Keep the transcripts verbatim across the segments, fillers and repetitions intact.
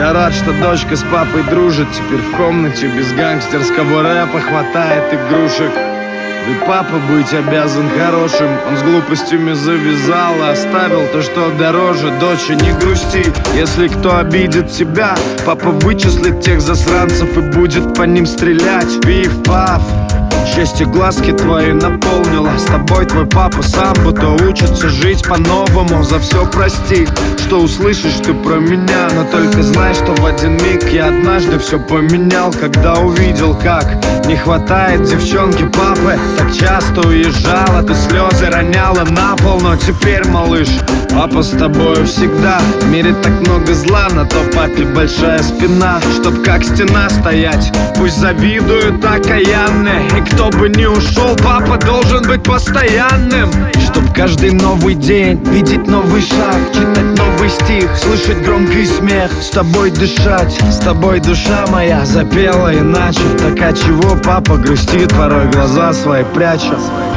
Я рад, что дочка с папой дружит. Теперь в комнате без гангстерского рэпа хватает игрушек. Ведь папа быть обязан хорошим. Он с глупостями завязал и оставил то, что дороже. Доча, не грусти, если кто обидит тебя, папа вычислит тех засранцев и будет по ним стрелять. Пиф-паф, счастье глазки твои наполнила. С тобой твой папа сам будто учится жить по-новому. За все прости, что услышишь ты про меня. Но только знай, что в один миг я однажды все поменял, когда увидел, как не хватает девчонки папы. Так часто уезжала, ты слезы роняла на пол. Но теперь, малыш, папа с тобой всегда. В мире так много зла, на то папе большая спина, чтоб как стена стоять. Пусть завидуют окаянные, и кто бы ни ушел, папа должен быть постоянным. Чтоб каждый новый день видеть новый шаг, читать новый стих, слышать громкий смех, с тобой дышать. С тобой душа моя запела иначе. Так а чего папа грустит, порой глаза свои пряча?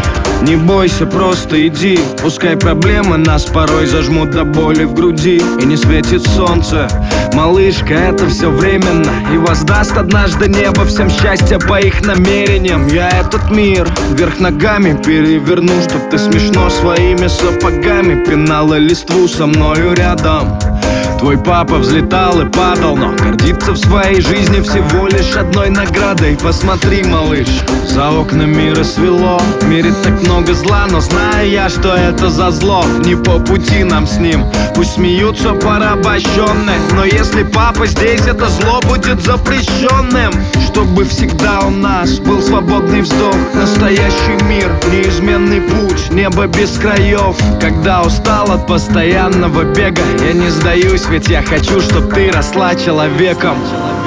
Не бойся, просто иди. Пускай проблемы нас порой зажмут до боли в груди, и не светит солнце. Малышка, это все временно, и воздаст однажды небо всем счастье по их намерениям. Я этот мир вверх ногами переверну, чтоб ты смешно своими сапогами пинала листву со мною рядом. Твой папа взлетал и падал, но гордится в своей жизни всего лишь одной наградой. Посмотри, малыш, за окнами рассвело. В мире так много зла, но знаю я, что это за зло. Не по пути нам с ним, пусть смеются порабощенные, но если папа здесь, это зло будет запрещенным. Чтобы всегда у нас был свободный вздох, настоящий мир, неизменный путь, небо без краев. Когда устал от постоянного бега, я не сдаюсь, ведь я хочу, чтоб ты росла человеком.